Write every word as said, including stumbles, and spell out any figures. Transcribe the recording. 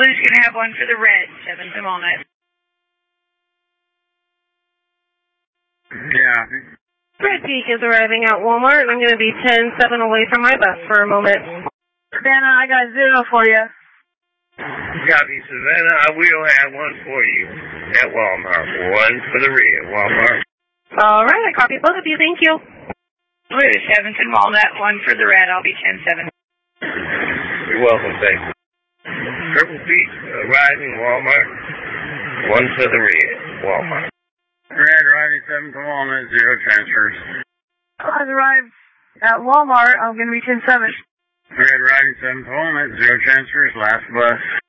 Blue's going to have one for the red, seven to Walnut. Yeah. Red Peak is arriving at Walmart. I'm going to be ten seven away from my bus for a moment. Savannah, I got zero for you. Copy, Savannah. I will have one for you at Walmart. One for the red, Walmart. All right, I copy both of you. Thank you. Blue, seventh and Walnut, one for the red. I'll be ten seven. You're welcome, thank you. Purple Peak arriving Walmart. One for the red, Walmart. Red arriving seven to Walnut, zero transfers. I've arrived at Walmart. I'm going to be ten seven. Red arriving seven to Walnut, zero transfers, last bus.